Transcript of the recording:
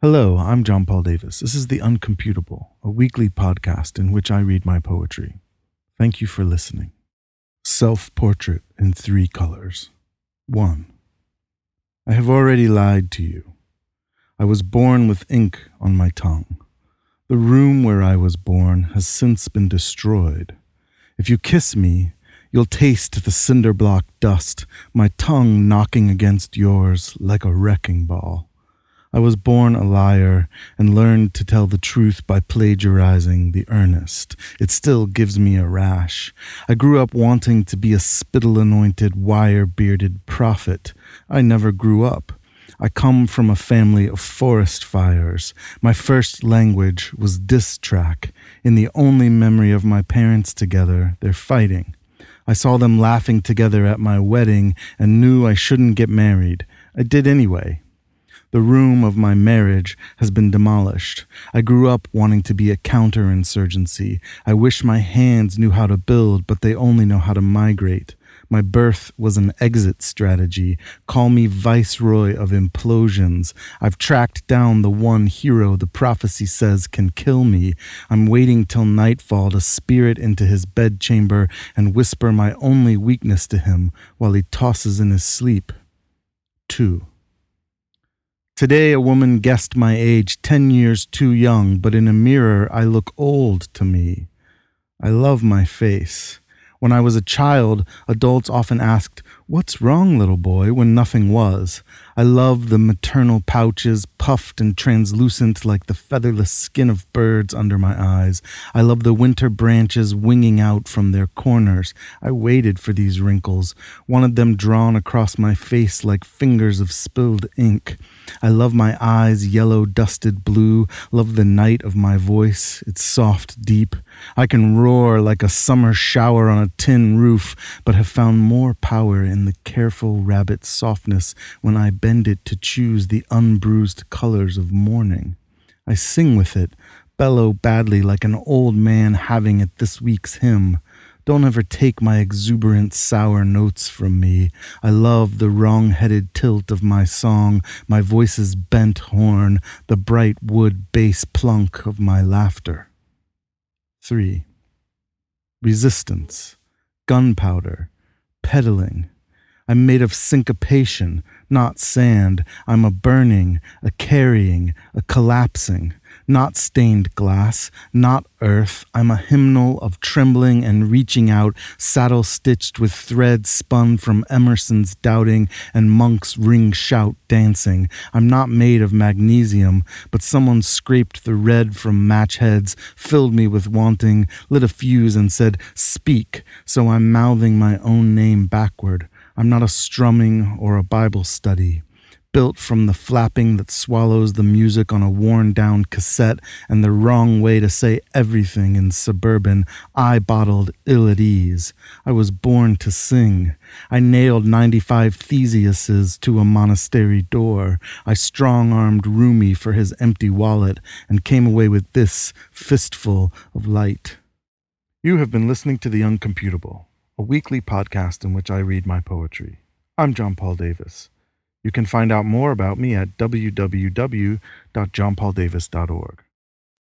Hello, I'm John Paul Davis. This is The Uncomputable, a weekly podcast in which I read my poetry. Thank you for listening. Self-Portrait in 3 colors. 1. I have already lied to you. I was born with ink on my tongue. The room where I was born has since been destroyed. If you kiss me, you'll taste the cinder block dust, my tongue knocking against yours like a wrecking ball. I was born a liar and learned to tell the truth by plagiarizing the earnest. It still gives me a rash. I grew up wanting to be a spittle-anointed, wire-bearded prophet. I never grew up. I come from a family of forest fires. My first language was diss track. In the only memory of my parents together, they're fighting. I saw them laughing together at my wedding and knew I shouldn't get married. I did anyway. The room of my marriage has been demolished. I grew up wanting to be a counterinsurgency. I wish my hands knew how to build, but they only know how to migrate. My birth was an exit strategy. Call me viceroy of implosions. I've tracked down the one hero the prophecy says can kill me. I'm waiting till nightfall to spear it into his bedchamber and whisper my only weakness to him while he tosses in his sleep. 2. Today a woman guessed my age 10 years too young, but in a mirror I look old to me. I love my face. When I was a child, adults often asked, "What's wrong, little boy?" when nothing was. I love the maternal pouches, puffed and translucent like the featherless skin of birds under my eyes. I love the winter branches winging out from their corners. I waited for these wrinkles, wanted them drawn across my face like fingers of spilled ink. I love my eyes yellow dusted blue, love the night of my voice, it's soft deep. I can roar like a summer shower on a tin roof, but have found more power in the careful rabbit softness when I bend it to choose the unbruised colors of morning. I sing with it, bellow badly like an old man having it this week's hymn. Don't ever take my exuberant sour notes from me. I love the wrong-headed tilt of my song, my voice's bent horn, the bright wood bass plunk of my laughter. 3. Resistance, gunpowder, pedaling. I'm made of syncopation, not sand. I'm a burning, a carrying, a collapsing. Not stained glass, not earth. I'm a hymnal of trembling and reaching out, saddle-stitched with threads spun from Emerson's doubting and Monk's ring-shout dancing. I'm not made of magnesium, but someone scraped the red from match heads, filled me with wanting, lit a fuse and said, "Speak," so I'm mouthing my own name backward. I'm not a strumming or a Bible study. Built from the flapping that swallows the music on a worn-down cassette and the wrong way to say everything in suburban, eye-bottled ill at ease. I was born to sing. I nailed 95 Theseus's to a monastery door. I strong-armed Rumi for his empty wallet and came away with this fistful of light. You have been listening to The Uncomputable, a weekly podcast in which I read my poetry. I'm John Paul Davis. You can find out more about me at www.johnpauldavis.org.